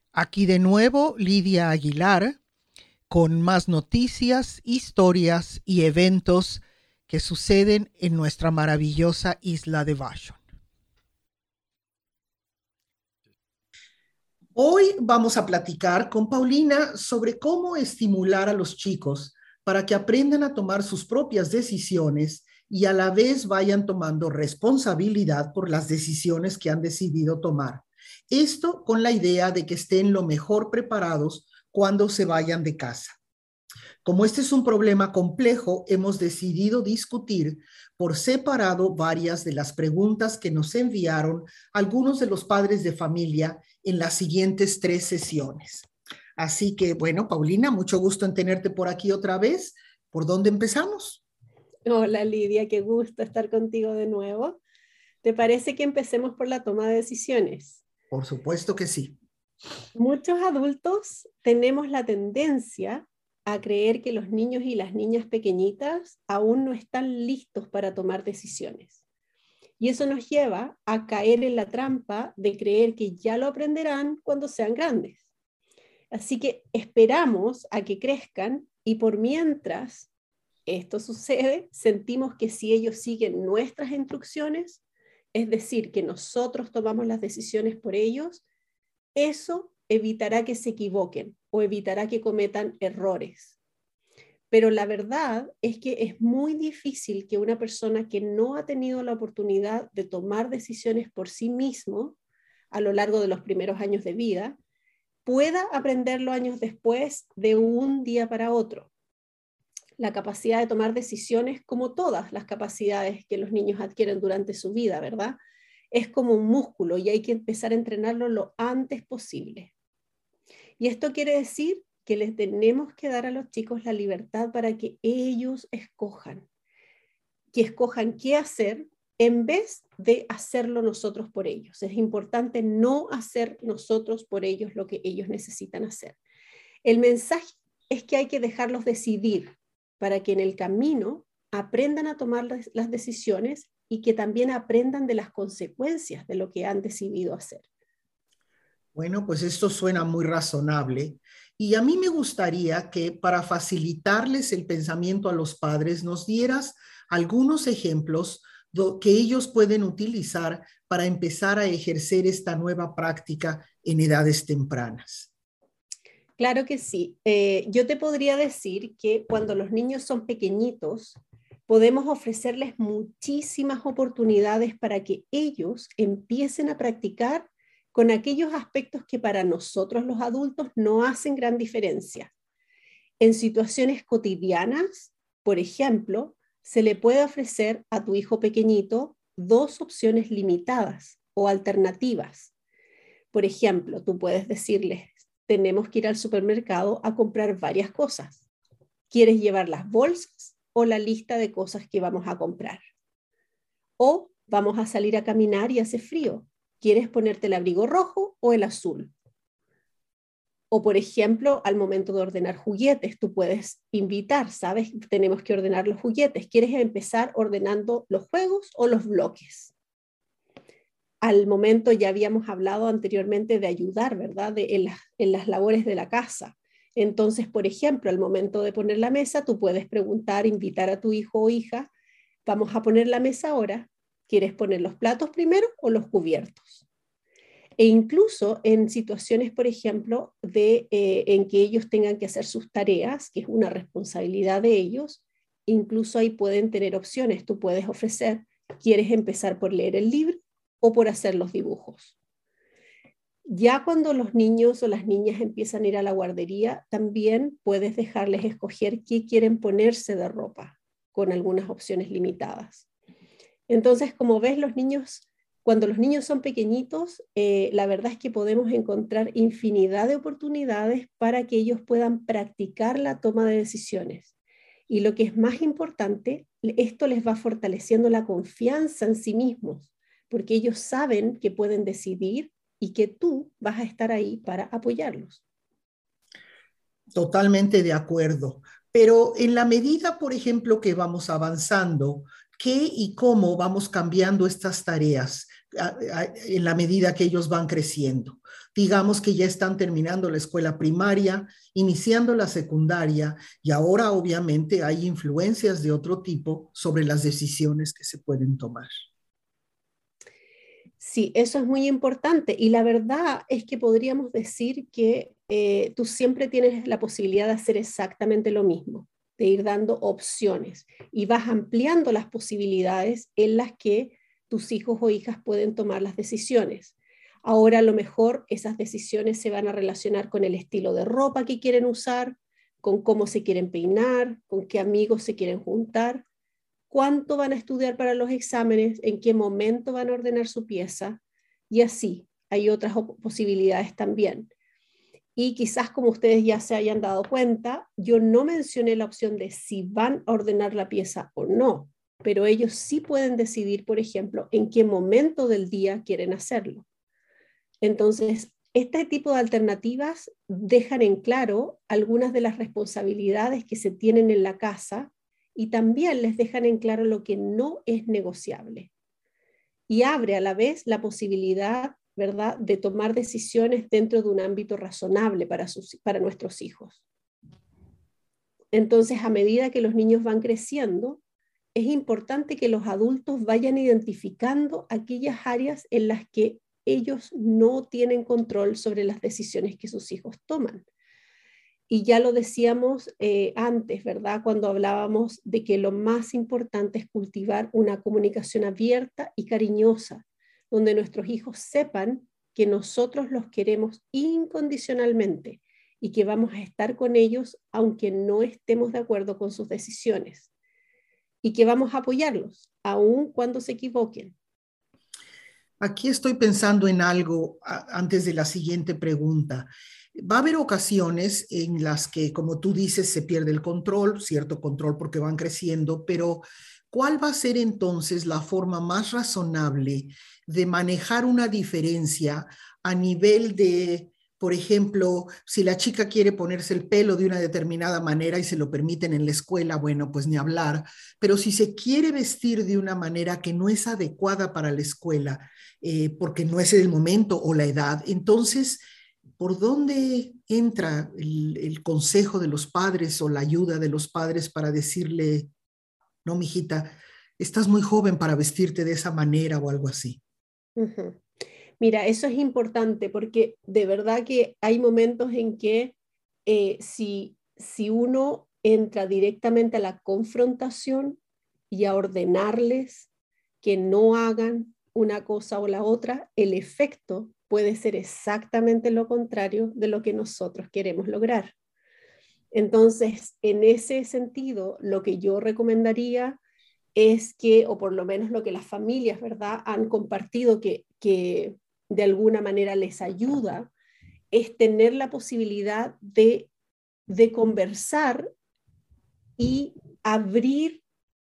Aquí de nuevo Lidia Aguilar con más noticias, historias y eventos que suceden en nuestra maravillosa isla de Vashon. Hoy vamos a platicar con Paulina sobre cómo estimular a los chicos para que aprendan a tomar sus propias decisiones y a la vez vayan tomando responsabilidad por las decisiones que han decidido tomar. Esto con la idea de que estén lo mejor preparados cuando se vayan de casa. Como este es un problema complejo, hemos decidido discutir por separado varias de las preguntas que nos enviaron algunos de los padres de familia en las siguientes 3 sesiones. Así que, bueno, Paulina, mucho gusto en tenerte por aquí otra vez. ¿Por dónde empezamos? Hola Lidia, qué gusto estar contigo de nuevo. ¿Te parece que empecemos por la toma de decisiones? Por supuesto que sí. Muchos adultos tenemos la tendencia a creer que los niños y las niñas pequeñitas aún no están listos para tomar decisiones. Y eso nos lleva a caer en la trampa de creer que ya lo aprenderán cuando sean grandes. Así que esperamos a que crezcan y por mientras esto sucede, sentimos que si ellos siguen nuestras instrucciones, es decir, que nosotros tomamos las decisiones por ellos, eso evitará que se equivoquen o evitará que cometan errores. Pero la verdad es que es muy difícil que una persona que no ha tenido la oportunidad de tomar decisiones por sí mismo a lo largo de los primeros años de vida, pueda aprenderlo años después de un día para otro. La capacidad de tomar decisiones, como todas las capacidades que los niños adquieren durante su vida, ¿verdad? Es como un músculo y hay que empezar a entrenarlo lo antes posible. Y esto quiere decir que les tenemos que dar a los chicos la libertad para que ellos escojan qué hacer en vez de hacerlo nosotros por ellos. Es importante no hacer nosotros por ellos lo que ellos necesitan hacer. El mensaje es que hay que dejarlos decidir para que en el camino aprendan a tomar las decisiones y que también aprendan de las consecuencias de lo que han decidido hacer. Bueno, pues esto suena muy razonable y a mí me gustaría que para facilitarles el pensamiento a los padres nos dieras algunos ejemplos que ellos pueden utilizar para empezar a ejercer esta nueva práctica en edades tempranas. Claro que sí. Yo te podría decir que cuando los niños son pequeñitos, podemos ofrecerles muchísimas oportunidades para que ellos empiecen a practicar con aquellos aspectos que para nosotros los adultos no hacen gran diferencia. En situaciones cotidianas, por ejemplo, se le puede ofrecer a tu hijo pequeñito 2 opciones limitadas o alternativas. Por ejemplo, tú puedes decirles, tenemos que ir al supermercado a comprar varias cosas. ¿Quieres llevar las bolsas o la lista de cosas que vamos a comprar? O vamos a salir a caminar y hace frío. ¿Quieres ponerte el abrigo rojo o el azul? O, por ejemplo, al momento de ordenar juguetes, tú puedes invitar, ¿sabes? Tenemos que ordenar los juguetes. ¿Quieres empezar ordenando los juegos o los bloques? Al momento ya habíamos hablado anteriormente de ayudar, ¿verdad? En las labores de la casa. Entonces, por ejemplo, al momento de poner la mesa, tú puedes preguntar, invitar a tu hijo o hija, vamos a poner la mesa ahora, ¿quieres poner los platos primero o los cubiertos? E incluso en situaciones, por ejemplo, en que ellos tengan que hacer sus tareas, que es una responsabilidad de ellos, incluso ahí pueden tener opciones. Tú puedes ofrecer, ¿quieres empezar por leer el libro o por hacer los dibujos? Ya cuando los niños o las niñas empiezan a ir a la guardería, también puedes dejarles escoger qué quieren ponerse de ropa, con algunas opciones limitadas. Entonces, como ves, cuando los niños son pequeñitos, la verdad es que podemos encontrar infinidad de oportunidades para que ellos puedan practicar la toma de decisiones. Y lo que es más importante, esto les va fortaleciendo la confianza en sí mismos, porque ellos saben que pueden decidir y que tú vas a estar ahí para apoyarlos. Totalmente de acuerdo. Pero en la medida, por ejemplo, que vamos avanzando, ¿qué y cómo vamos cambiando estas tareas? en la medida que ellos van creciendo. Digamos que ya están terminando la escuela primaria, iniciando la secundaria y ahora obviamente hay influencias de otro tipo sobre las decisiones que se pueden tomar. Sí, eso es muy importante y la verdad es que podríamos decir que tú siempre tienes la posibilidad de hacer exactamente lo mismo, de ir dando opciones y vas ampliando las posibilidades en las que tus hijos o hijas pueden tomar las decisiones. Ahora a lo mejor esas decisiones se van a relacionar con el estilo de ropa que quieren usar, con cómo se quieren peinar, con qué amigos se quieren juntar, cuánto van a estudiar para los exámenes, en qué momento van a ordenar su pieza y así. Hay otras posibilidades también. Y quizás como ustedes ya se hayan dado cuenta, yo no mencioné la opción de si van a ordenar la pieza o no, pero ellos sí pueden decidir, por ejemplo, en qué momento del día quieren hacerlo. Entonces, este tipo de alternativas dejan en claro algunas de las responsabilidades que se tienen en la casa y también les dejan en claro lo que no es negociable. Y abre a la vez la posibilidad, ¿verdad?, de tomar decisiones dentro de un ámbito razonable para nuestros hijos. Entonces, a medida que los niños van creciendo, es importante que los adultos vayan identificando aquellas áreas en las que ellos no tienen control sobre las decisiones que sus hijos toman. Y ya lo decíamos antes, ¿verdad? Cuando hablábamos de que lo más importante es cultivar una comunicación abierta y cariñosa, donde nuestros hijos sepan que nosotros los queremos incondicionalmente y que vamos a estar con ellos aunque no estemos de acuerdo con sus decisiones y que vamos a apoyarlos, aun cuando se equivoquen. Aquí estoy pensando en algo antes de la siguiente pregunta. Va a haber ocasiones en las que, como tú dices, se pierde el control, cierto control porque van creciendo, pero ¿cuál va a ser entonces la forma más razonable de manejar una diferencia a nivel de, por ejemplo, si la chica quiere ponerse el pelo de una determinada manera y se lo permiten en la escuela, bueno, pues ni hablar, pero si se quiere vestir de una manera que no es adecuada para la escuela, porque no es el momento o la edad, entonces ¿por dónde entra el consejo de los padres o la ayuda de los padres para decirle, no, mijita, estás muy joven para vestirte de esa manera o algo así? Uh-huh. Mira, eso es importante porque de verdad que hay momentos en que si uno entra directamente a la confrontación y a ordenarles que no hagan una cosa o la otra, el efecto puede ser exactamente lo contrario de lo que nosotros queremos lograr. Entonces, en ese sentido, lo que yo recomendaría es que, o por lo menos lo que las familias, ¿verdad?, han compartido que de alguna manera les ayuda, es tener la posibilidad de conversar y abrir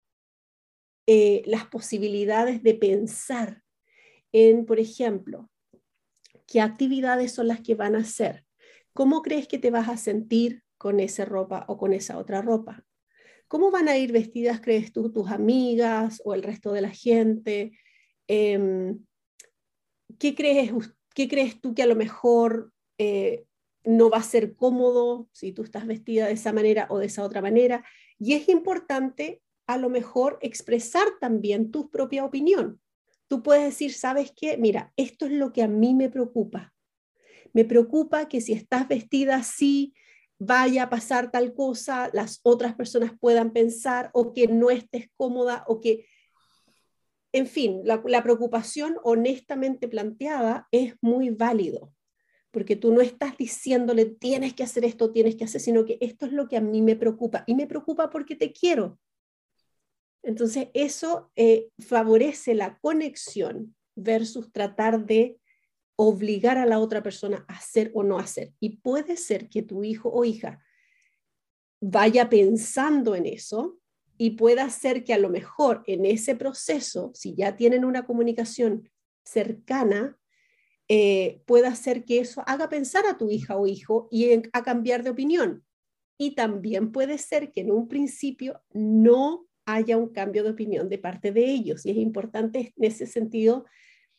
las posibilidades de pensar en, por ejemplo, qué actividades son las que van a hacer, cómo crees que te vas a sentir con esa ropa o con esa otra ropa. ¿Cómo van a ir vestidas, crees tú, tus amigas o el resto de la gente? Eh, ¿qué, ¿Qué crees tú que a lo mejor no va a ser cómodo si tú estás vestida de esa manera o de esa otra manera? Y es importante a lo mejor expresar también tu propia opinión. Tú puedes decir, ¿sabes qué? Mira, esto es lo que a mí me preocupa. Me preocupa que si estás vestida así, vaya a pasar tal cosa, las otras personas puedan pensar o que no estés cómoda o que, en fin, la preocupación honestamente planteada es muy válido, porque tú no estás diciéndole tienes que hacer esto, tienes que hacer, sino que esto es lo que a mí me preocupa y me preocupa porque te quiero. Entonces, eso favorece la conexión versus tratar de obligar a la otra persona a hacer o no hacer. Y puede ser que tu hijo o hija vaya pensando en eso y pueda ser que a lo mejor en ese proceso, si ya tienen una comunicación cercana, pueda ser que eso haga pensar a tu hija o hijo y a cambiar de opinión. Y también puede ser que en un principio no haya un cambio de opinión de parte de ellos. Y es importante en ese sentido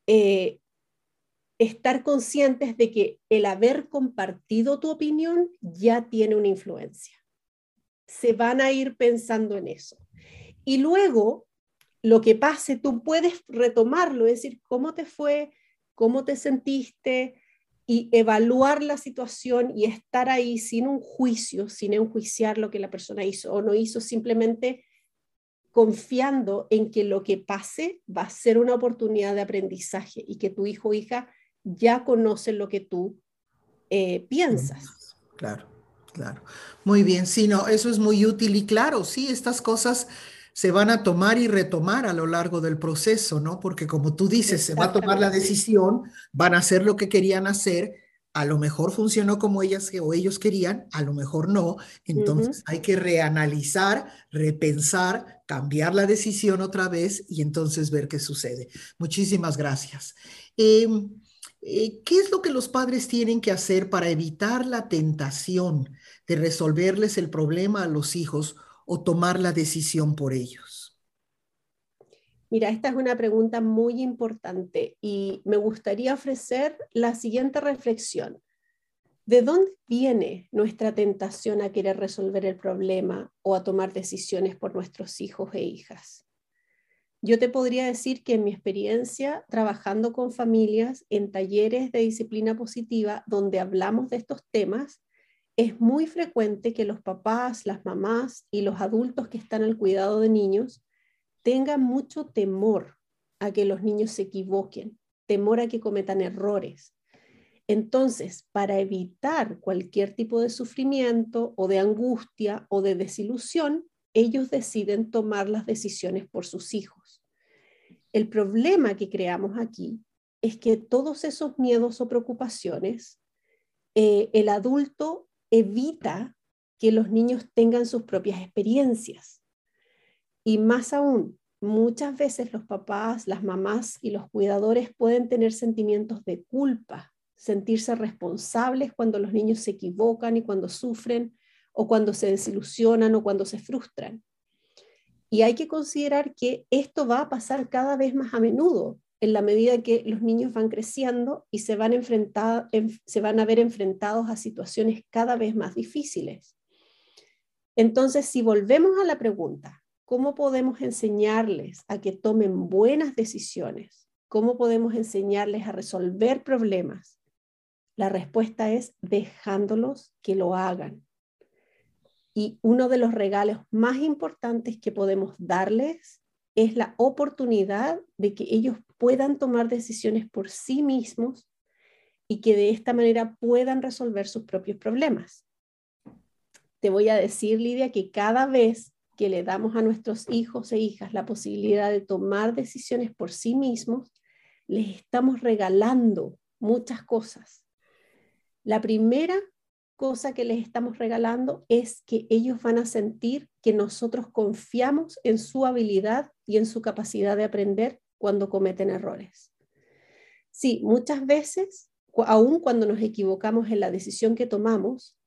estar conscientes de que el haber compartido tu opinión ya tiene una influencia. Se van a ir pensando en eso. Y luego, lo que pase, tú puedes retomarlo, es decir, cómo te fue, cómo te sentiste, y evaluar la situación y estar ahí sin un juicio, sin enjuiciar lo que la persona hizo o no hizo, simplemente confiando en que lo que pase va a ser una oportunidad de aprendizaje y que tu hijo o hija ya conocen lo que tú piensas. Claro, claro. Muy bien, sí, no, eso es muy útil y claro, sí, estas cosas se van a tomar y retomar a lo largo del proceso, ¿no? Porque como tú dices, se va a tomar la Exactamente. decisión, van a hacer lo que querían hacer, a lo mejor funcionó como ellas o ellos querían, a lo mejor no, entonces Ujú. hay que reanalizar, repensar, cambiar la decisión otra vez y entonces ver qué sucede. Muchísimas gracias. ¿Qué es lo que los padres tienen que hacer para evitar la tentación de resolverles el problema a los hijos o tomar la decisión por ellos? Mira, esta es una pregunta muy importante y me gustaría ofrecer la siguiente reflexión. ¿De dónde viene nuestra tentación a querer resolver el problema o a tomar decisiones por nuestros hijos e hijas? Yo te podría decir que en mi experiencia trabajando con familias en talleres de disciplina positiva donde hablamos de estos temas, es muy frecuente que los papás, las mamás y los adultos que están al cuidado de niños tengan mucho temor a que los niños se equivoquen, temor a que cometan errores. Entonces, para evitar cualquier tipo de sufrimiento o de angustia o de desilusión, ellos deciden tomar las decisiones por sus hijos. El problema que creamos aquí es que todos esos miedos o preocupaciones, el adulto evita que los niños tengan sus propias experiencias. Y más aún, muchas veces los papás, las mamás y los cuidadores pueden tener sentimientos de culpa, sentirse responsables cuando los niños se equivocan y cuando sufren o cuando se desilusionan o cuando se frustran. Y hay que considerar que esto va a pasar cada vez más a menudo en la medida que los niños van creciendo y se van a ver enfrentados a situaciones cada vez más difíciles. Entonces, si volvemos a la pregunta, ¿cómo podemos enseñarles a que tomen buenas decisiones? ¿Cómo podemos enseñarles a resolver problemas? La respuesta es dejándolos que lo hagan. Y uno de los regalos más importantes que podemos darles es la oportunidad de que ellos puedan tomar decisiones por sí mismos y que de esta manera puedan resolver sus propios problemas. Te voy a decir, Lidia, que cada vez que le damos a nuestros hijos e hijas la posibilidad de tomar decisiones por sí mismos, les estamos regalando muchas cosas. La primera cosa que les estamos regalando es que ellos van a sentir que nosotros confiamos en su habilidad y en su capacidad de aprender cuando cometen errores. Sí, muchas veces, aun cuando nos equivocamos en la decisión que tomamos,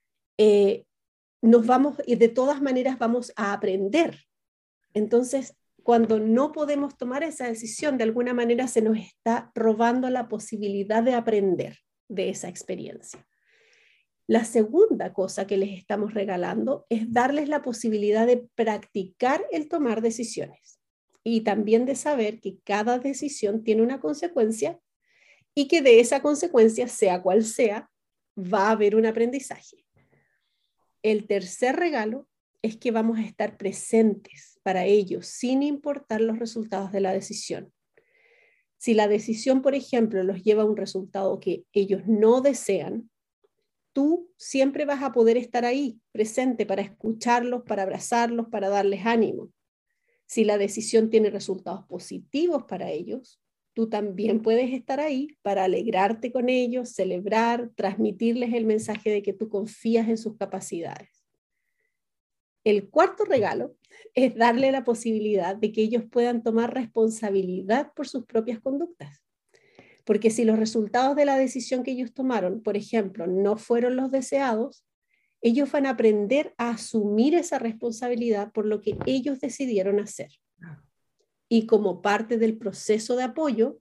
nos vamos y de todas maneras vamos a aprender. Entonces, cuando no podemos tomar esa decisión, de alguna manera se nos está robando la posibilidad de aprender de esa experiencia. La segunda cosa que les estamos regalando es darles la posibilidad de practicar el tomar decisiones y también de saber que cada decisión tiene una consecuencia y que de esa consecuencia, sea cual sea, va a haber un aprendizaje. El tercer regalo es que vamos a estar presentes para ellos sin importar los resultados de la decisión. Si la decisión, por ejemplo, los lleva a un resultado que ellos no desean, tú siempre vas a poder estar ahí, presente para escucharlos, para abrazarlos, para darles ánimo. Si la decisión tiene resultados positivos para ellos, tú también puedes estar ahí para alegrarte con ellos, celebrar, transmitirles el mensaje de que tú confías en sus capacidades. El cuarto regalo es darle la posibilidad de que ellos puedan tomar responsabilidad por sus propias conductas. Porque si los resultados de la decisión que ellos tomaron, por ejemplo, no fueron los deseados, ellos van a aprender a asumir esa responsabilidad por lo que ellos decidieron hacer. Y como parte del proceso de apoyo,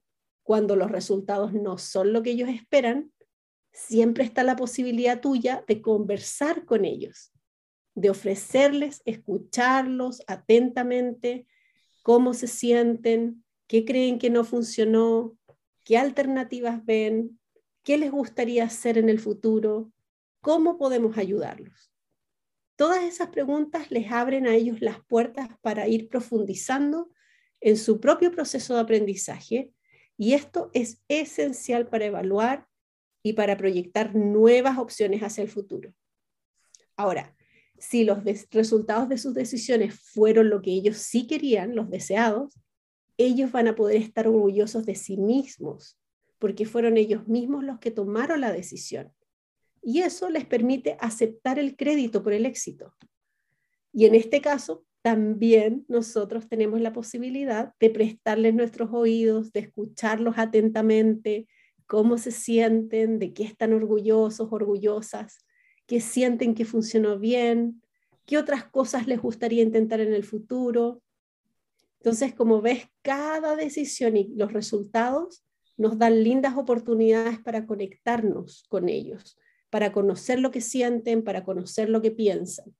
cuando los resultados no son lo que ellos esperan, siempre está la posibilidad tuya de conversar con ellos, de ofrecerles, escucharlos atentamente, cómo se sienten, qué creen que no funcionó, qué alternativas ven, qué les gustaría hacer en el futuro, cómo podemos ayudarlos. Todas esas preguntas les abren a ellos las puertas para ir profundizando en su propio proceso de aprendizaje, y esto es esencial para evaluar y para proyectar nuevas opciones hacia el futuro. Ahora, si los resultados de sus decisiones fueron lo que ellos sí querían, los deseados, ellos van a poder estar orgullosos de sí mismos, porque fueron ellos mismos los que tomaron la decisión. Y eso les permite aceptar el crédito por el éxito. Y en este caso, también nosotros tenemos la posibilidad de prestarles nuestros oídos, de escucharlos atentamente, cómo se sienten, de qué están orgullosos, orgullosas, qué sienten que funcionó bien, qué otras cosas les gustaría intentar en el futuro. Entonces, como ves, cada decisión y los resultados nos dan lindas oportunidades para conectarnos con ellos, para conocer lo que sienten, para conocer lo que piensan.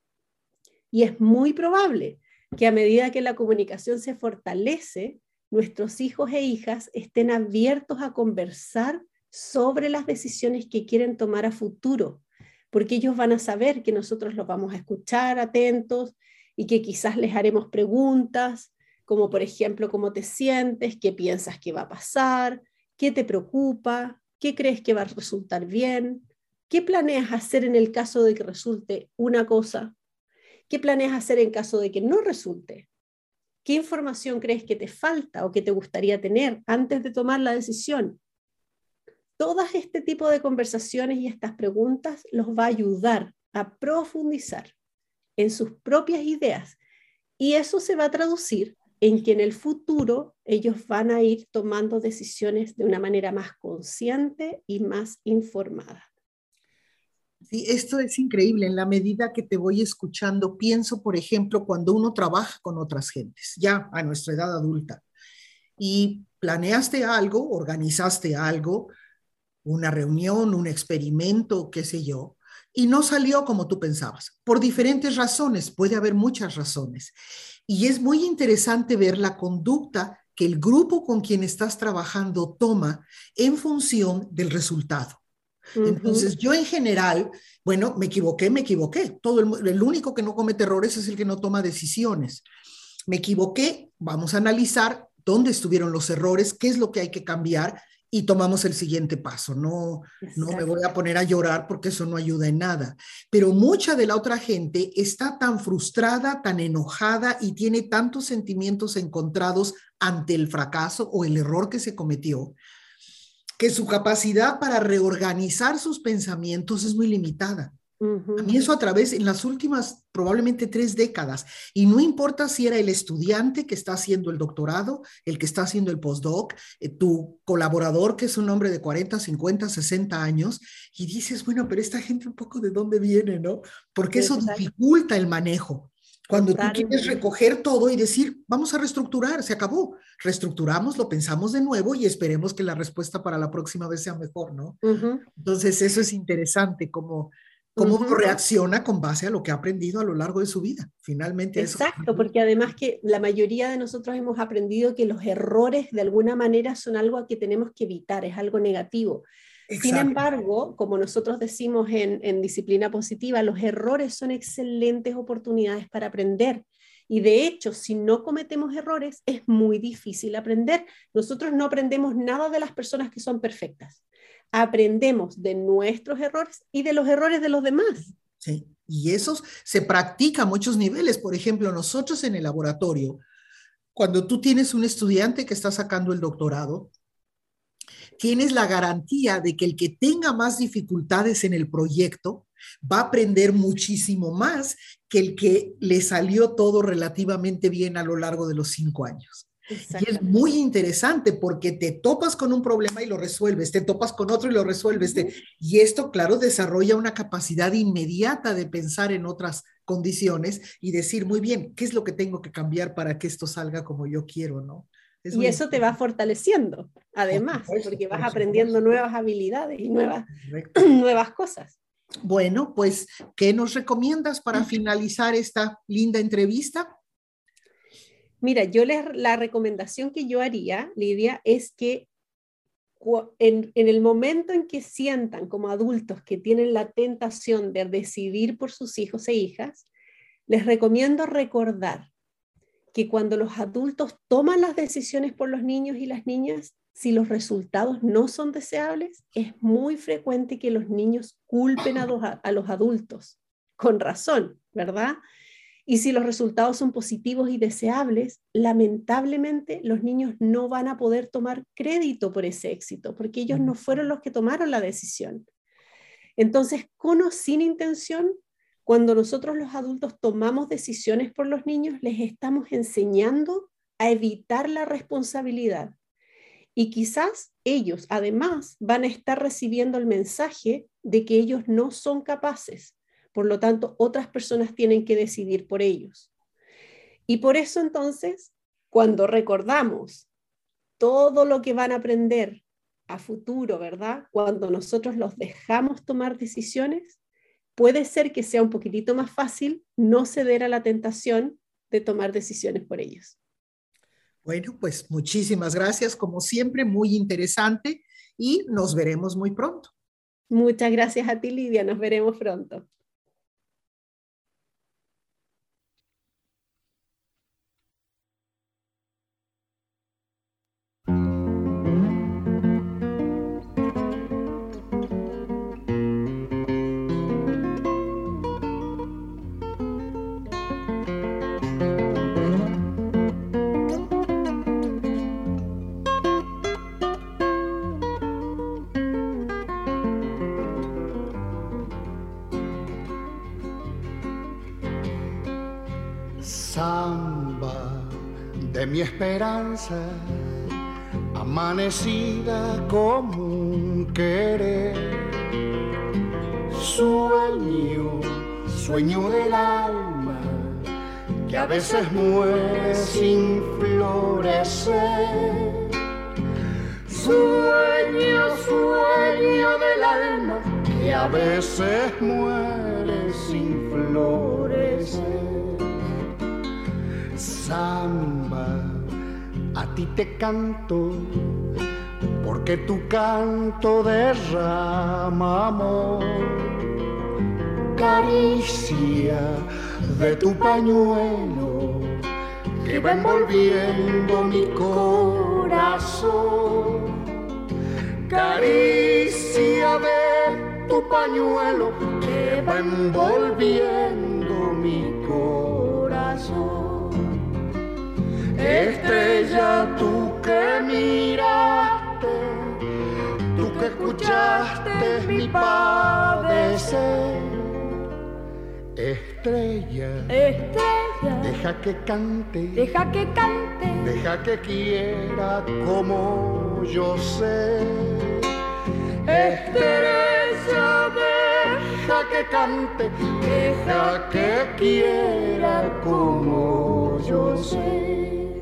Y es muy probable que a medida que la comunicación se fortalece, nuestros hijos e hijas estén abiertos a conversar sobre las decisiones que quieren tomar a futuro, porque ellos van a saber que nosotros los vamos a escuchar atentos y que quizás les haremos preguntas, como por ejemplo, ¿cómo te sientes? ¿Qué piensas que va a pasar? ¿Qué te preocupa? ¿Qué crees que va a resultar bien? ¿Qué planeas hacer en el caso de que resulte una cosa? ¿Qué planeas hacer en caso de que no resulte? ¿Qué información crees que te falta o que te gustaría tener antes de tomar la decisión? Todas este tipo de conversaciones y estas preguntas los va a ayudar a profundizar en sus propias ideas, y eso se va a traducir en que en el futuro ellos van a ir tomando decisiones de una manera más consciente y más informada. Sí, esto es increíble. En la medida que te voy escuchando, pienso, por ejemplo, cuando uno trabaja con otras gentes, ya a nuestra edad adulta, y planeaste algo, organizaste algo, una reunión, un experimento, qué sé yo, y no salió como tú pensabas, por diferentes razones, puede haber muchas razones. Y es muy interesante ver la conducta que el grupo con quien estás trabajando toma en función del resultado. Entonces, yo en general, bueno, me equivoqué. El único que no comete errores es el que no toma decisiones. Me equivoqué, vamos a analizar dónde estuvieron los errores, qué es lo que hay que cambiar y tomamos el siguiente paso. No me voy a poner a llorar porque eso no ayuda en nada. Pero mucha de la otra gente está tan frustrada, tan enojada y tiene tantos sentimientos encontrados ante el fracaso o el error que se cometió, que su capacidad para reorganizar sus pensamientos es muy limitada. A mí eso a través, en las últimas probablemente 3 décadas, y no importa si era el estudiante que está haciendo el doctorado, el que está haciendo el postdoc, tu colaborador que es un hombre de 40, 50, 60 años, y dices, bueno, pero esta gente un poco de dónde viene, ¿no? Porque eso dificulta el manejo. Cuando tú quieres recoger todo y decir, vamos a reestructurar, se acabó. Reestructuramos, lo pensamos de nuevo y esperemos que la respuesta para la próxima vez sea mejor, ¿no? Entonces, eso es interesante, cómo uno reacciona con base a lo que ha aprendido a lo largo de su vida. Finalmente, exacto, porque además que la mayoría de nosotros hemos aprendido que los errores de alguna manera son algo que tenemos que evitar, es algo negativo. Exacto. Sin embargo, como nosotros decimos en disciplina positiva, los errores son excelentes oportunidades para aprender. Y de hecho, si no cometemos errores, es muy difícil aprender. Nosotros no aprendemos nada de las personas que son perfectas. Aprendemos de nuestros errores y de los errores de los demás. Sí, y eso se practica a muchos niveles. Por ejemplo, nosotros en el laboratorio, cuando tú tienes un estudiante que está sacando el doctorado, tienes la garantía de que el que tenga más dificultades en el proyecto va a aprender muchísimo más que el que le salió todo relativamente bien a lo largo de los 5 años. Y es muy interesante porque te topas con un problema y lo resuelves, te topas con otro y lo resuelves. Y esto, claro, desarrolla una capacidad inmediata de pensar en otras condiciones y decir, muy bien, ¿qué es lo que tengo que cambiar para que esto salga como yo quiero, no? Es Y muy eso te va fortaleciendo, además, porque vas aprendiendo nuevas habilidades y nuevas cosas. Bueno, pues, ¿qué nos recomiendas para finalizar esta linda entrevista? Mira, la recomendación que yo haría, Lidia, es que en el momento en que sientan como adultos que tienen la tentación de decidir por sus hijos e hijas, les recomiendo recordar que cuando los adultos toman las decisiones por los niños y las niñas, si los resultados no son deseables, es muy frecuente que los niños culpen a los adultos, con razón, ¿verdad? Y si los resultados son positivos y deseables, lamentablemente los niños no van a poder tomar crédito por ese éxito, porque ellos no fueron los que tomaron la decisión. Entonces, con o sin intención, cuando nosotros los adultos tomamos decisiones por los niños, les estamos enseñando a evitar la responsabilidad. Y quizás ellos, además, van a estar recibiendo el mensaje de que ellos no son capaces. Por lo tanto, otras personas tienen que decidir por ellos. Y por eso entonces, cuando recordamos todo lo que van a aprender a futuro, ¿verdad? Cuando nosotros los dejamos tomar decisiones, puede ser que sea un poquitito más fácil no ceder a la tentación de tomar decisiones por ellos. Bueno, pues muchísimas gracias, como siempre, muy interesante y nos veremos muy pronto. Muchas gracias a ti, Lidia, nos veremos pronto. Samba de mi esperanza, amanecida como un querer. Sueño del alma, que a veces muere sin florecer. Sueño del alma, que a veces muere sin florecer. Samba, a ti te canto, porque tu canto derrama amor. Caricia de tu pañuelo, que va envolviendo mi corazón. Caricia de tu pañuelo, que va envolviendo mi corazón. Estrella, tú que miraste, tú que escuchaste mi padecer. Estrella, deja que cante, deja que quiera como yo sé. Estrella, deja que cante, deja que quiera como yo sé.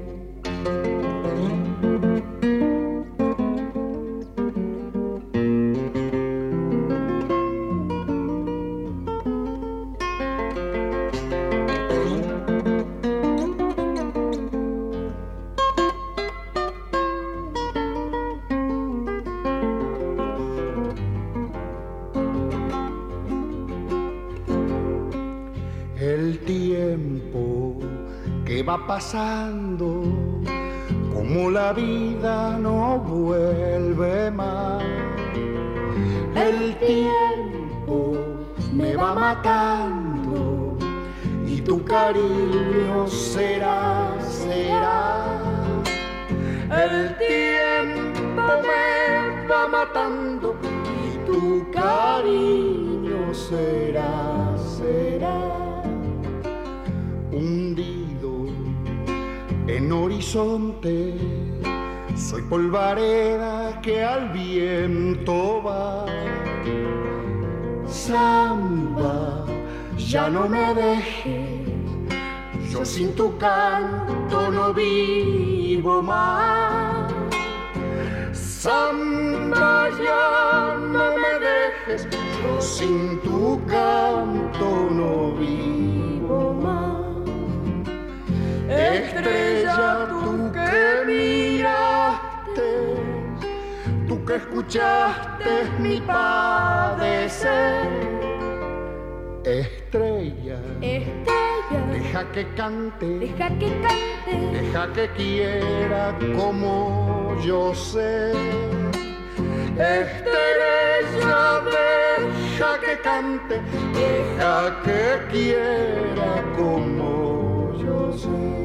El tiempo que va pasando, como la vida no vuelve más. El tiempo me va matando y tu cariño será. El tiempo me va matando y tu cariño será. Hundido en horizonte, soy polvareda que al viento va. Samba, ya no me dejes, Yo sin tu canto no vivo más. Samba, ya no me dejes, yo sin tu canto no vivo más. Estrella, tú que miraste, tú que escuchaste mi padecer. Estrella, estrella, deja que cante, deja que cante, deja que quiera como yo sé. Estrella, deja que cante, deja que quiera como yo sé.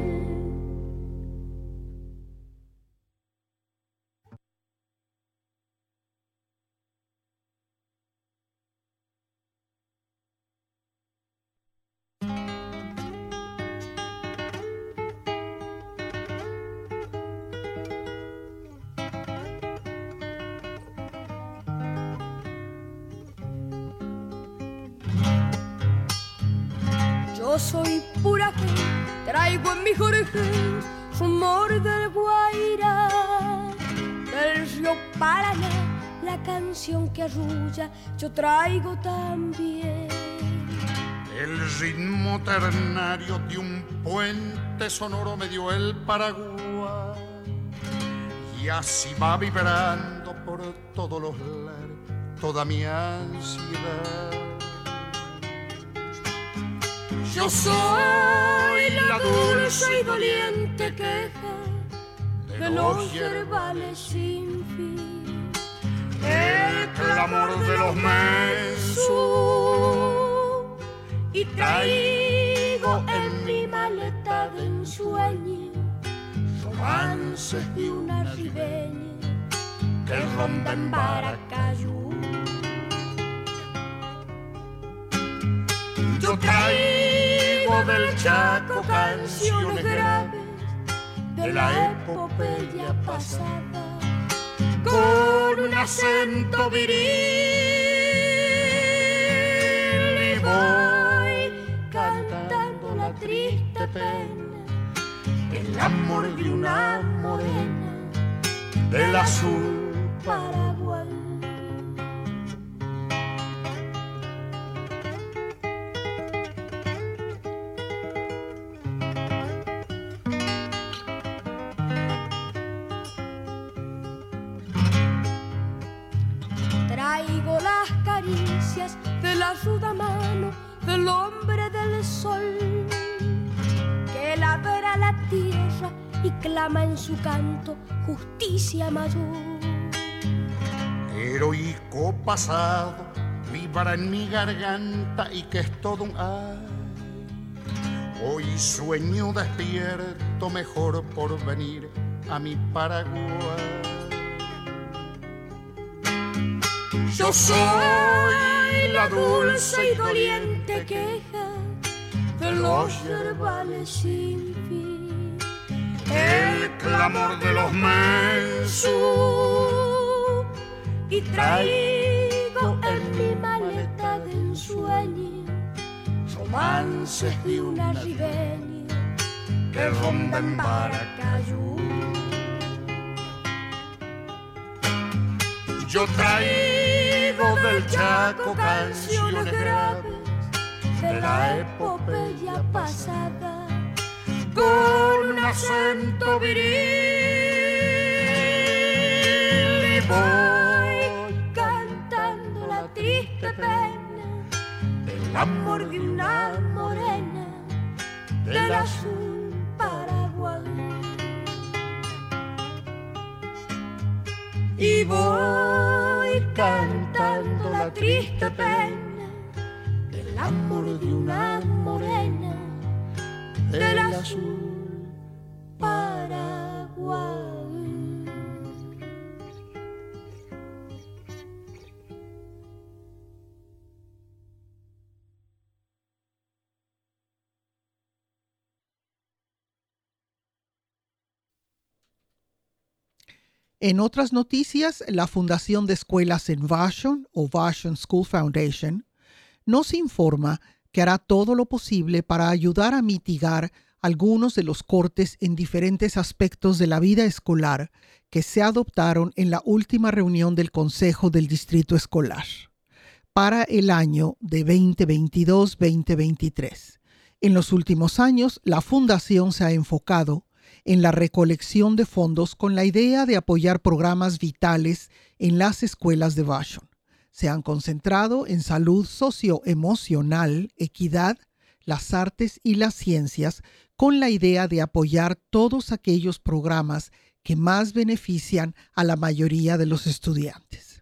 Yo soy pura fe, traigo en mis orejas rumor del Guairá, del río Paraná, la canción que arrulla, yo traigo también. El ritmo ternario de un puente sonoro me dio el Paraguay, y así va vibrando por todos los lares toda mi ansiedad. Yo soy la dulce y doliente queja de los yerbales sin fin, el clamor de los mensos, y traigo en mi maleta de ensueño romances de una ribeña que ronda en Baracayú. Yo traigo del Chaco canciones graves de la epopeya pasada, con un acento viril, y voy cantando la triste pena, el amor de una morena del azul Paraguay. Traigo las caricias de la ruda mano del hombre del sol, que labra la tierra y clama en su canto justicia mayor. Heroico pasado vibra en mi garganta y que es todo un ay. Hoy sueño despierto mejor por venir a mi Paraguay. Yo soy la dulce y doliente queja de los yerbales sin fin, el clamor de los mensos, y traigo en mi maleta de ensueño romances de una ribeña que ronda en Baracayú. Yo traigo del Chaco canciones graves de la epopeya pasada, con un acento viril, y voy cantando la triste pena del amor de una morena del azul Paraguay. Y voy cantando la triste pena del amor de una morena del azul Paraguay. En otras noticias, la Fundación de Escuelas en Vashon o Vashon School Foundation nos informa que hará todo lo posible para ayudar a mitigar algunos de los cortes en diferentes aspectos de la vida escolar que se adoptaron en la última reunión del Consejo del Distrito Escolar para el año de 2022-2023. En los últimos años, la Fundación se ha enfocado en la recolección de fondos con la idea de apoyar programas vitales en las escuelas de Vashon. Se han concentrado en salud socioemocional, equidad, las artes y las ciencias, con la idea de apoyar todos aquellos programas que más benefician a la mayoría de los estudiantes.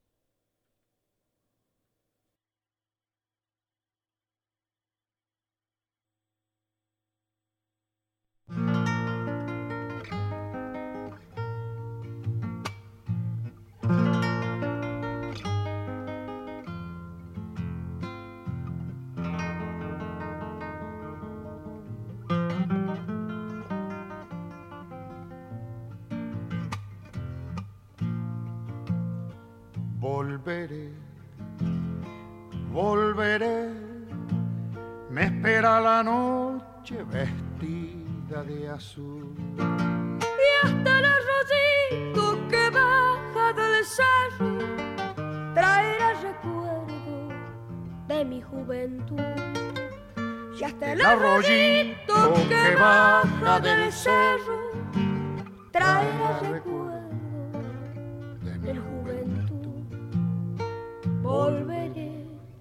Volveré, volveré, me espera la noche vestida de azul. Y hasta el arroyito que baja del cerro traerá recuerdo de mi juventud. Y hasta el arroyito que baja del cerro traerá recuerdo de mi juventud. Volveré,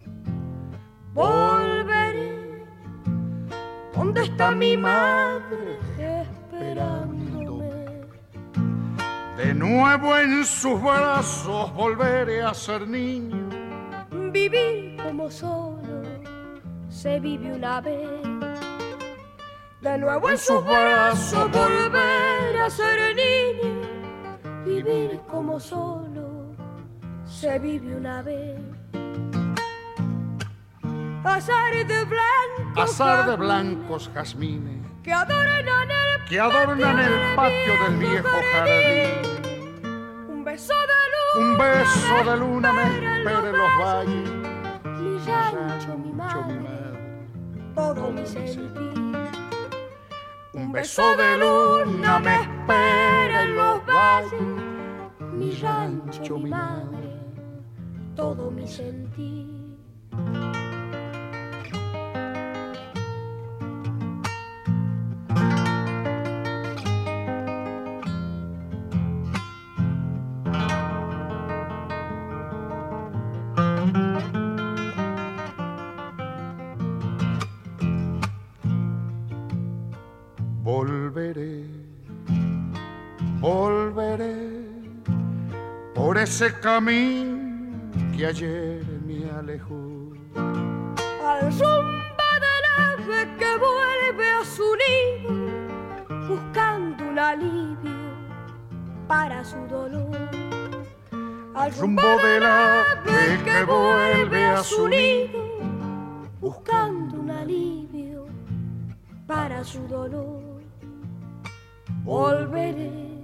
volveré, ¿dónde está mi madre esperándome? De nuevo en sus brazos volveré a ser niño. Vivir como solo se vive una vez. De nuevo en sus brazos volveré a ser niño. Vivir como solo se vive una vez. Azar de blancos jazmines que adornan el patio del viejo jardín. Un beso de luna me espera en los valles. Mi rancho, mi madre, todo mi sentir. Un beso de luna me espera en los valles. Mi rancho, mi madre, todo mi sentir. Volveré, volveré por ese camino que ayer me alejó. Al rumbo del ave que vuelve a su nido, buscando un alivio para su dolor. Al Rumbo del ave que vuelve a su nido, buscando un alivio para su dolor. Volveré,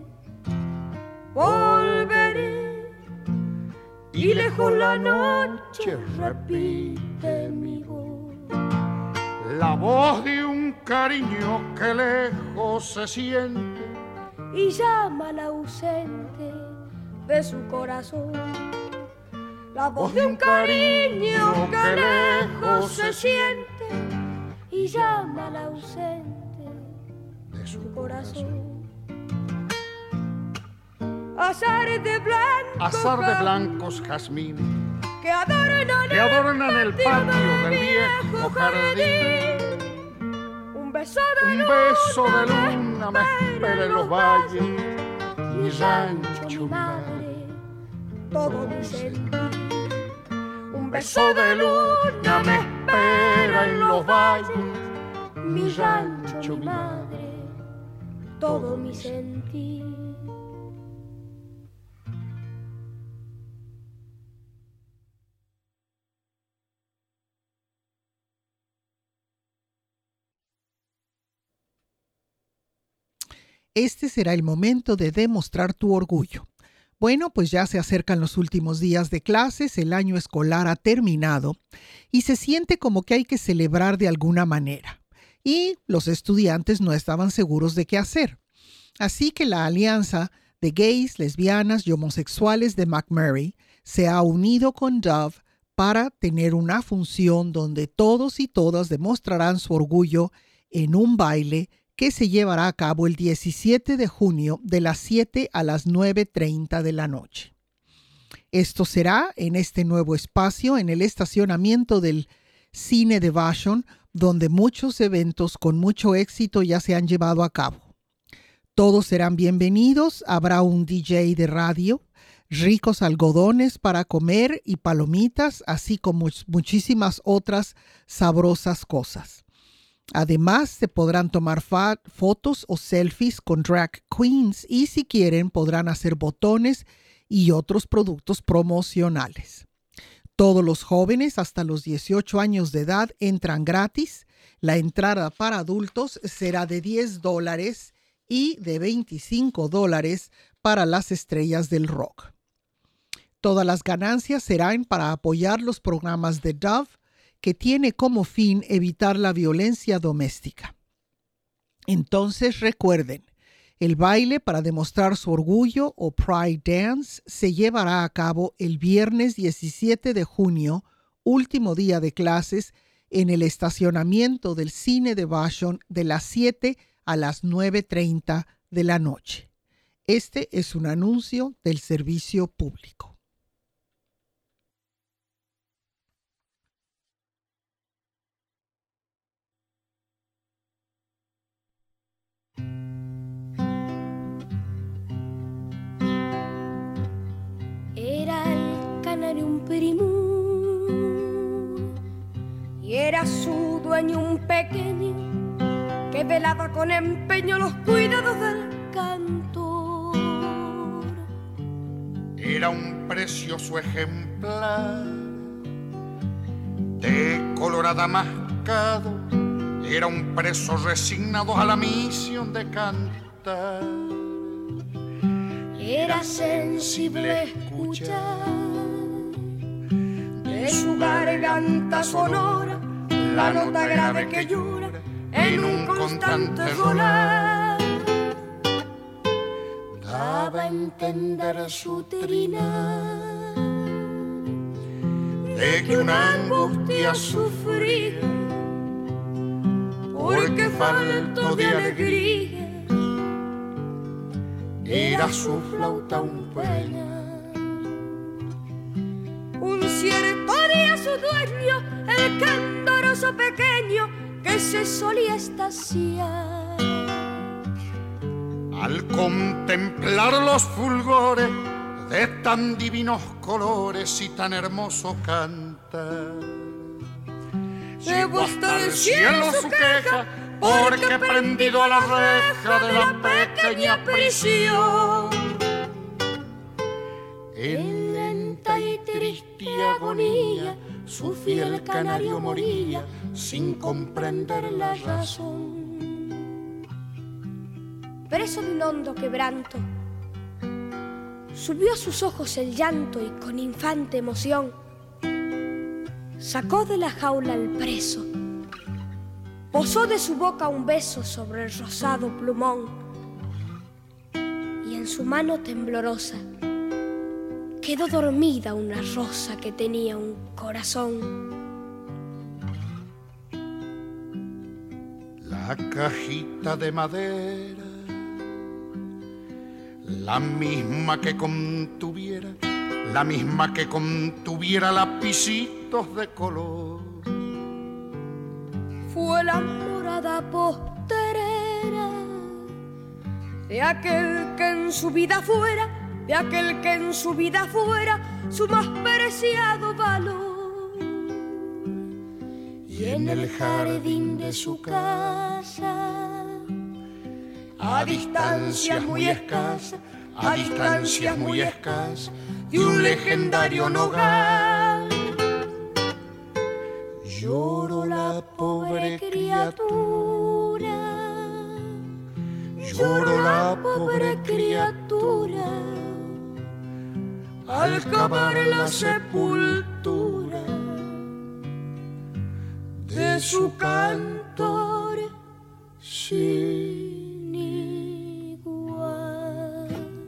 volveré, y lejos la noche repite mi voz. La voz de un cariño que lejos se siente y llama al ausente de su corazón. La voz de un cariño que lejos se siente y llama al ausente de su corazón. Azar de blancos jazmines que adornan el patio del viejo jardín. Un beso de luna me espera en los valles. Mi rancho, mi madre, todo mi sentir. Un beso de luna me espera en los valles. Mi rancho, mi madre, todo mi sentir. Este será el momento de demostrar tu orgullo. Bueno, pues ya se acercan los últimos días de clases, el año escolar ha terminado y se siente como que hay que celebrar de alguna manera. y los estudiantes no estaban seguros de qué hacer. Así que la Alianza de Gays, Lesbianas y Homosexuales de McMurray se ha unido con Dove para tener una función donde todos y todas demostrarán su orgullo en un baile que se llevará a cabo el 17 de junio de las 7 a las 9:30 de la noche. Esto será en este nuevo espacio en el estacionamiento del Cine de Vashon, donde muchos eventos con mucho éxito ya se han llevado a cabo. Todos serán bienvenidos, habrá un DJ de radio, ricos algodones para comer y palomitas, así como muchísimas otras sabrosas cosas. Además, se podrán tomar fotos o selfies con drag queens y si quieren podrán hacer botones y otros productos promocionales. Todos los jóvenes hasta los 18 años de edad entran gratis. La entrada para adultos será de $10 y de $25 para las estrellas del rock. Todas las ganancias serán para apoyar los programas de Dove, que tiene como fin evitar la violencia doméstica. Entonces recuerden, el baile para demostrar su orgullo o Pride Dance se llevará a cabo el viernes 17 de junio, último día de clases, en el estacionamiento del Cine de Vashon de las 7 a las 9:30 de la noche. Este es un anuncio del servicio público. Un perimú y era su dueño un pequeño que velaba con empeño los cuidados del cantor. Era un precioso ejemplar de color adamascado, era un preso resignado a la misión de cantar. Era sensible a escuchar de su garganta sonora la nota grave que llora en un constante rolar. Daba a entender su trinar de que una angustia sufría porque falto de alegría era su flauta un peña. Un cierto día su dueño, el candoroso pequeño, que se solía estaciar. Al contemplar los fulgores de tan divinos colores y tan hermoso cantar, llevó hasta el cielo su queja, porque prendido a la reja de la pequeña prisión, en lenta y triste agonía, su fiel canario moría sin comprender la razón. Preso de un hondo quebranto, subió a sus ojos el llanto y con infante emoción sacó de la jaula al preso, posó de su boca un beso sobre el rosado plumón y en su mano temblorosa quedó dormida una rosa que tenía un corazón. La cajita de madera, la misma que contuviera lapicitos de color, fue la morada postrera de aquel que en su vida fuera, su más preciado valor. Y en el jardín de su casa, a distancias muy escasas, de un legendario nogal, lloró la pobre criatura, al cavar la sepultura de su cantor sin igual.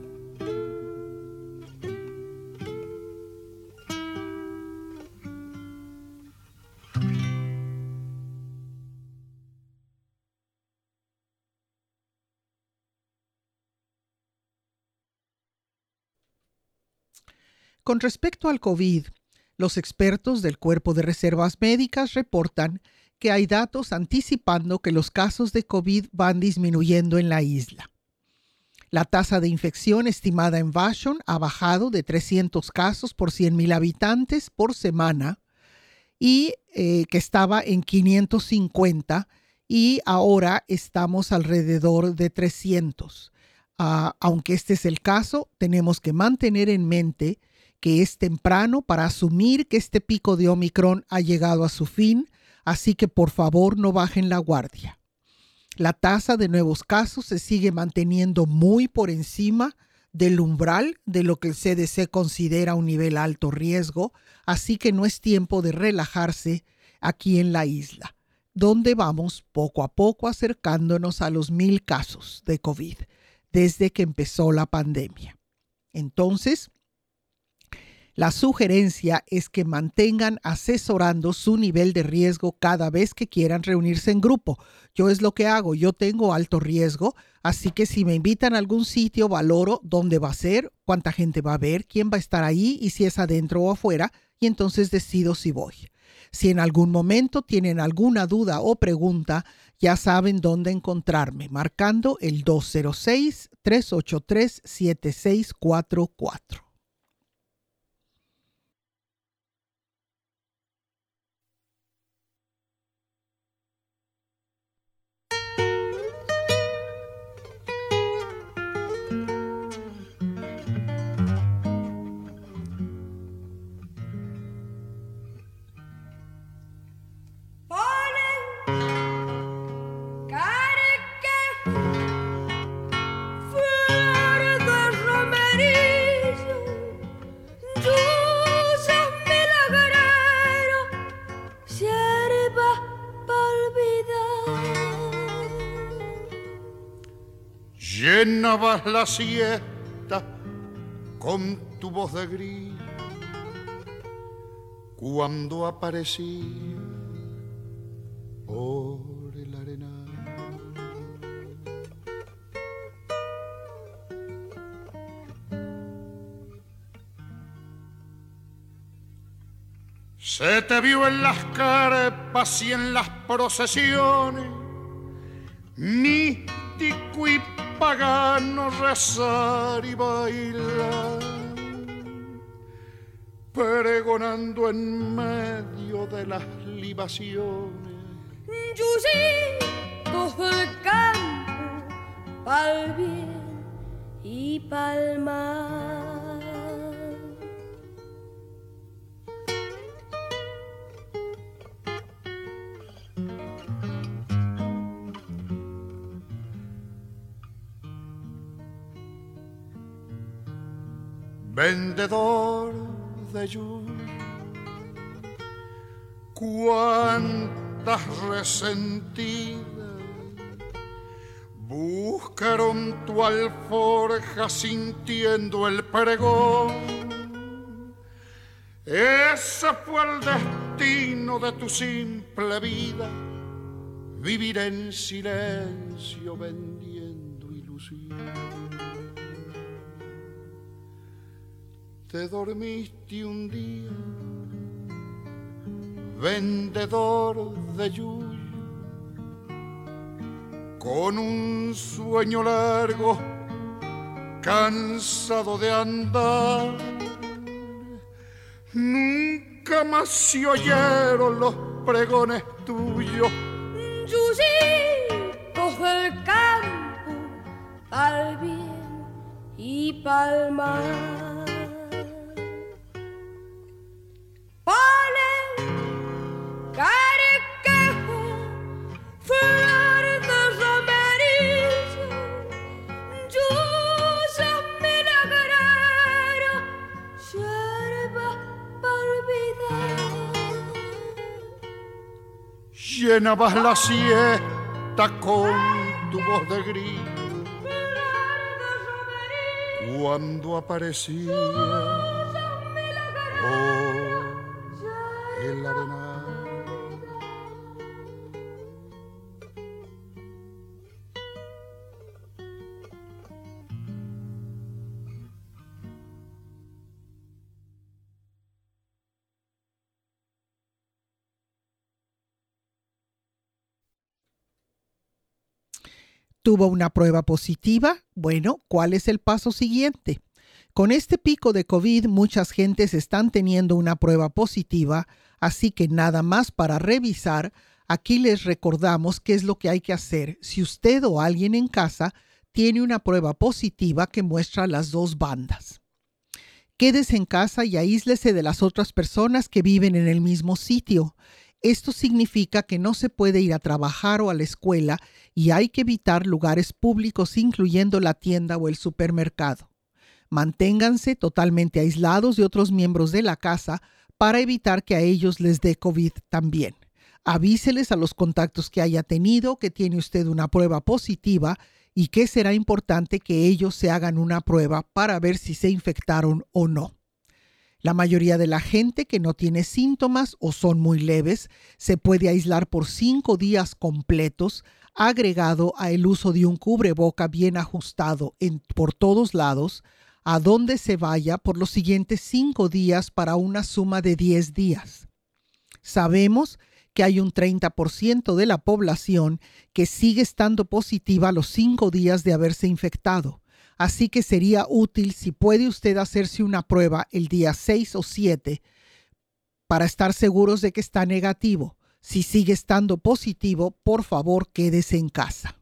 Con respecto al COVID, los expertos del Cuerpo de Reservas Médicas reportan que hay datos anticipando que los casos de COVID van disminuyendo en la isla. La tasa de infección estimada en Vashon ha bajado de 300 casos por 100,000 habitantes por semana y que estaba en 550 y ahora estamos alrededor de 300. Aunque este es el caso, tenemos que mantener en mente que es temprano para asumir que este pico de Omicron ha llegado a su fin, así que por favor no bajen la guardia. La tasa de nuevos casos se sigue manteniendo muy por encima del umbral de lo que el CDC considera un nivel alto riesgo, así que no es tiempo de relajarse aquí en la isla, donde vamos poco a poco acercándonos a los 1,000 casos de COVID desde que empezó la pandemia. Entonces, la sugerencia es que mantengan asesorando su nivel de riesgo cada vez que quieran reunirse en grupo. Yo es lo que hago, yo tengo alto riesgo, así que si me invitan a algún sitio, valoro dónde va a ser, cuánta gente va a ver, quién va a estar ahí y si es adentro o afuera, y entonces decido si voy. Si en algún momento tienen alguna duda o pregunta, ya saben dónde encontrarme, marcando el 206-383-7644. Llenabas la siesta con tu voz de gris cuando aparecía por el arenal. Se te vio en las carpas y en las procesiones, místico y pagano, rezar y bailar, pregonando en medio de las libaciones. Yuyitos del campo, pa'l bien y pa'l mal. Vendedor de lluvia, cuántas resentidas buscaron tu alforja sintiendo el pregón. Ese fue el destino de tu simple vida, vivir en silencio vendiendo ilusión. Te dormiste un día, vendedor de yuyo, con un sueño largo, cansado de andar. Nunca más se oyeron los pregones tuyos. Yuyitos del campo, pa'l bien y pa'l mal. Llenabas la siesta canta con tu voz de grito cuando aparecía el arenal. ¿Tuvo una prueba positiva? Bueno, ¿cuál es el paso siguiente? Con este pico de COVID, muchas gentes están teniendo una prueba positiva, así que nada más para revisar, aquí les recordamos qué es lo que hay que hacer si usted o alguien en casa tiene una prueba positiva que muestra las dos bandas. Quédese en casa y aíslese de las otras personas que viven en el mismo sitio. Esto significa que no se puede ir a trabajar o a la escuela y hay que evitar lugares públicos, incluyendo la tienda o el supermercado. Manténganse totalmente aislados de otros miembros de la casa para evitar que a ellos les dé COVID también. Avíseles a los contactos que haya tenido que tiene usted una prueba positiva y que será importante que ellos se hagan una prueba para ver si se infectaron o no. La mayoría de la gente que no tiene síntomas o son muy leves se puede aislar por 5 días completos, agregado a el uso de un cubreboca bien ajustado por todos lados, a donde se vaya por los siguientes 5 días para una suma de 10 días. Sabemos que hay un 30% de la población que sigue estando positiva a los 5 días de haberse infectado. Así que sería útil si puede usted hacerse una prueba el día 6 o 7 para estar seguros de que está negativo. Si sigue estando positivo, por favor, quédese en casa.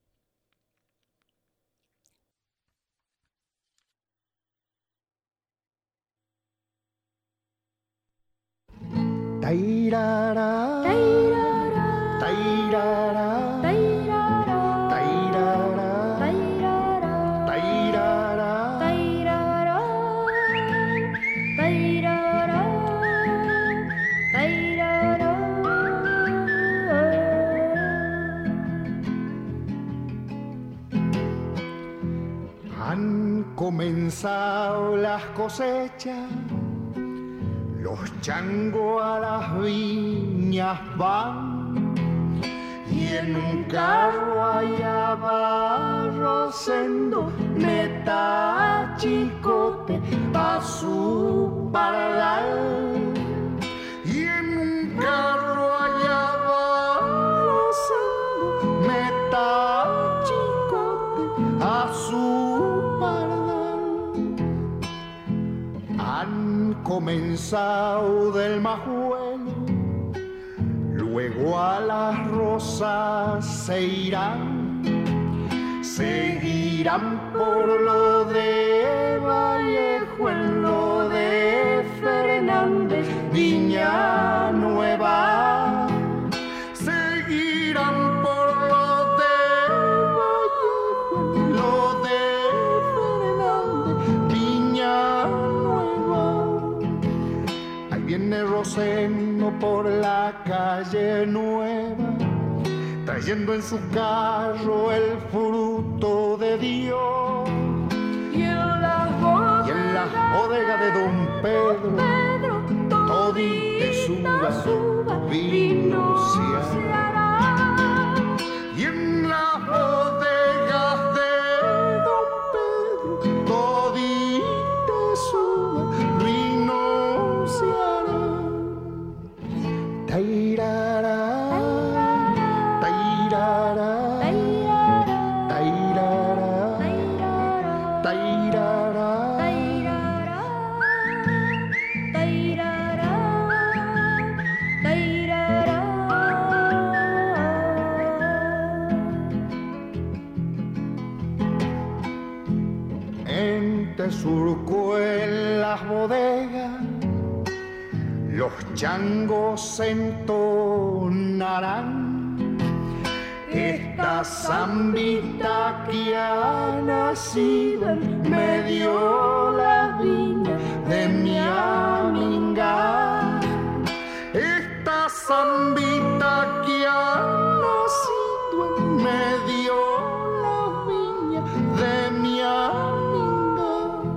Tairara, tairara, tairara, tairara, tairara, tairara, tairara, tairara. Han comenzado las cosechas, los changos a las viñas van, y en un carro allá va Rosendo, meta chicote pa' su pardal. Y en un carro allá va Rosendo, meta chicote a su pardal. Han comenzado del Majuelo, luego a las Rosas se irán, seguirán por lo de Vallejo, en lo de Fernández, Viña Nueva. Seguirán por lo de Vallejo, en lo de Fernández, Viña Nueva. Ahí viene Rosendo por la calle Nueva, trayendo en su carro el fruto de Dios. Y en la bodega de Don Pedro, todita suba, vino se hará. Y en las bodegas de Don Pedro, todita suba, vino se hará. Tairara, tairara, tairara, tairara, tairara, Ente surcó en las bodegas, los changos entonarán esta zambita que ha nacido en medio la viña de mi aminga. Esta zambita que ha nacido me dio la viña de mi amiga.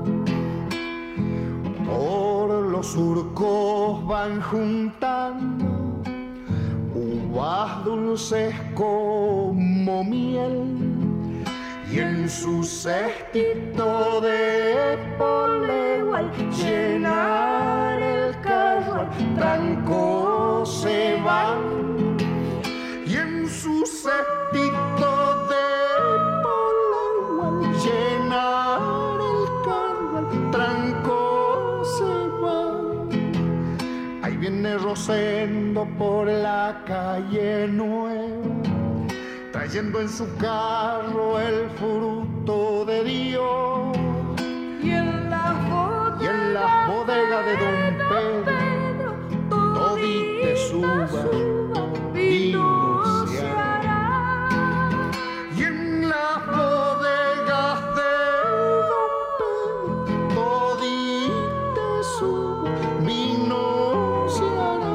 Por los surcos van juntando uvas dulces como miel, y en su cestito de poleo al llenar el carro al tranco se van. Y en su cestito de poleo al llenar el carro al tranco se van. Ahí viene Rosendo por la calle Nueva, trayendo en su carro el fruto de Dios. Y en las bodegas de Don Pedro, todite suba, vino se hará. Y en las bodegas de Don Pedro, todite suba, vino se hará.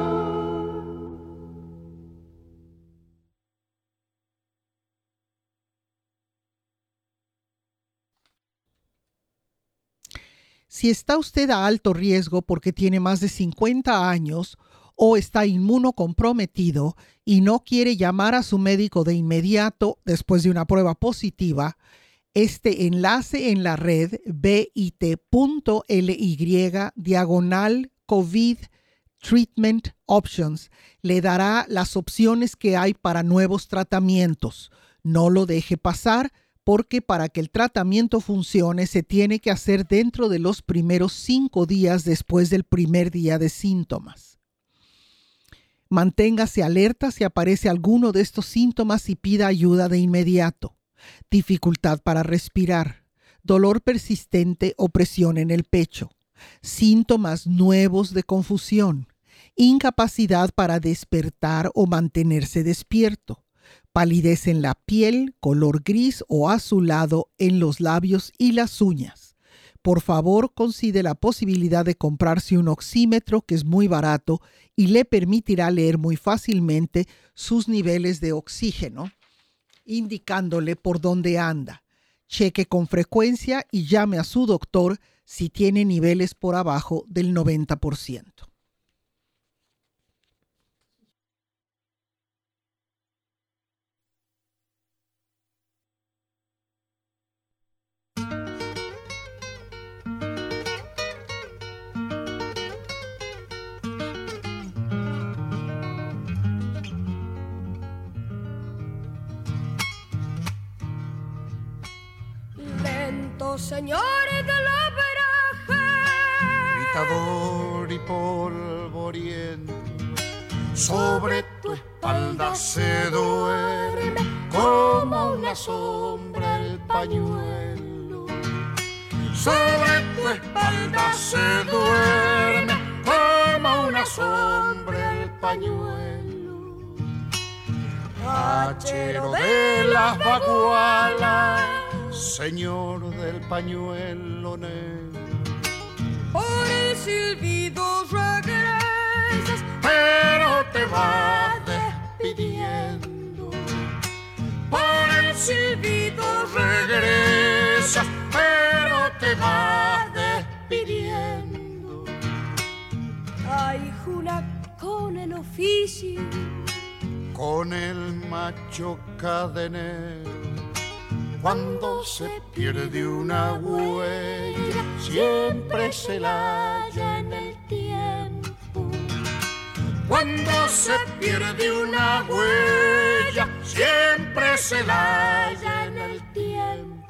Si está usted a alto riesgo porque tiene más de 50 años o está inmunocomprometido y no quiere llamar a su médico de inmediato después de una prueba positiva, este enlace en la red bit.ly/COVID Treatment Options le dará las opciones que hay para nuevos tratamientos. No lo deje pasar, porque para que el tratamiento funcione se tiene que hacer dentro de los primeros 5 días después del primer día de síntomas. Manténgase alerta si aparece alguno de estos síntomas y pida ayuda de inmediato. Dificultad para respirar, dolor persistente o presión en el pecho, síntomas nuevos de confusión, incapacidad para despertar o mantenerse despierto, palidez en la piel, color gris o azulado en los labios y las uñas. Por favor, considere la posibilidad de comprarse un oxímetro que es muy barato y le permitirá leer muy fácilmente sus niveles de oxígeno, indicándole por dónde anda. Cheque con frecuencia y llame a su doctor si tiene niveles por abajo del 90%. Señores de la veraje, gritador y polvoriento, sobre tu espalda se duerme como una sombra el pañuelo. Sobre tu espalda se duerme como una sombra el pañuelo. Hachero de las bagualas, señor del pañuelo negro, por el silbido regresas, pero te vas despidiendo. Por el silbido regresas, pero te vas despidiendo. Ay, Juna, con el oficio, con el macho cadenero, cuando se pierde una huella, siempre se la halla en el tiempo. Cuando se pierde una huella, siempre se la halla en el tiempo.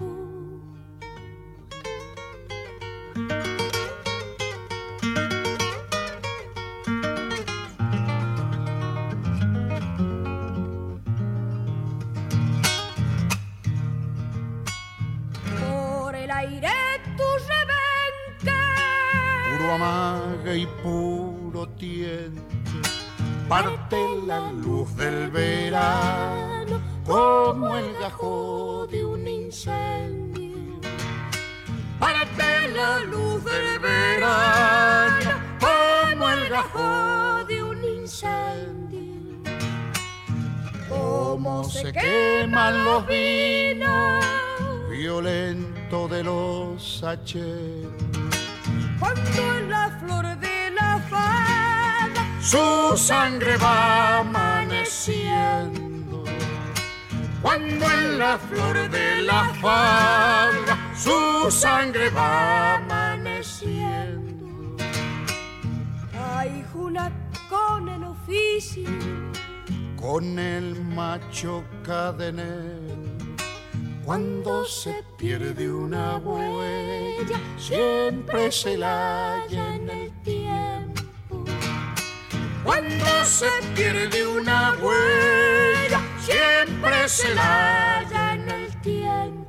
Puro amague y puro tiente, parte la luz del verano como el gajo de un incendio. Parte la luz del verano como el gajo de un incendio. cómo se queman los vinos violentos de los hacheros. Cuando en la flor de la falda su sangre va amaneciendo. Cuando en la flor de la falda su sangre va amaneciendo. hay una con el oficio, con el macho cadenero. Cuando se pierde una huella, siempre se la halla en el tiempo. Cuando se pierde una huella, siempre se la halla en el tiempo.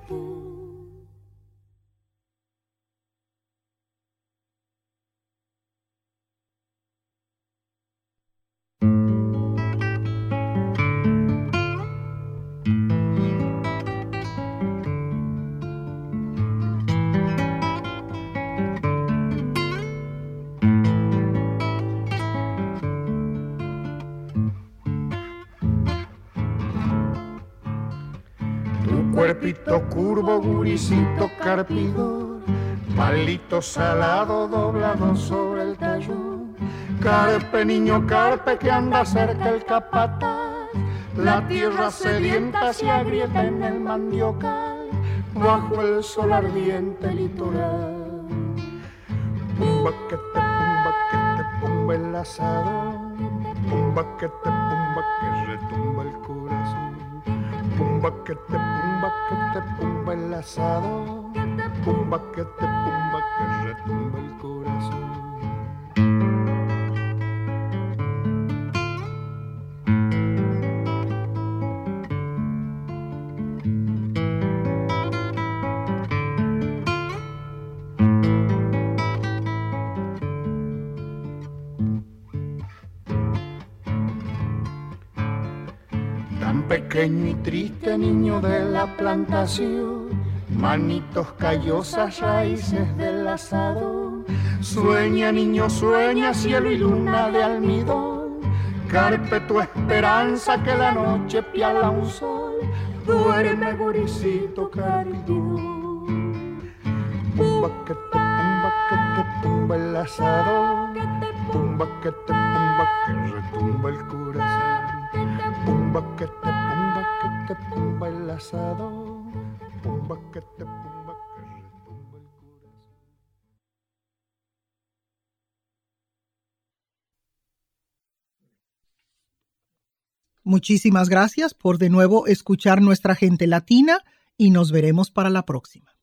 Cuerpito curvo, guricito carpidor, palito salado doblado sobre el tallón. Carpe, niño carpe, que anda cerca el capataz. La tierra sedienta se agrieta en el mandiocal, bajo el sol ardiente litoral. Pumba que te pumba el asador. Pumba que retumba el corazón. Pumba que te pumba el asador. Pumba que retumba el corazón. Pequeño y triste niño de la plantación, manitos callosas, raíces del asadón. Sueña, niño, sueña, cielo y luna de almidón. Carpe tu esperanza que la noche piala un sol. Duerme, guricito carpidón. Pumba que te pumba el asadón. Pumba que retumba el corazón. Pumba que te pumba el asador. Pumba que te retumba el corazón. Muchísimas gracias por de nuevo escuchar Nuestra Gente Latina y nos veremos para la próxima.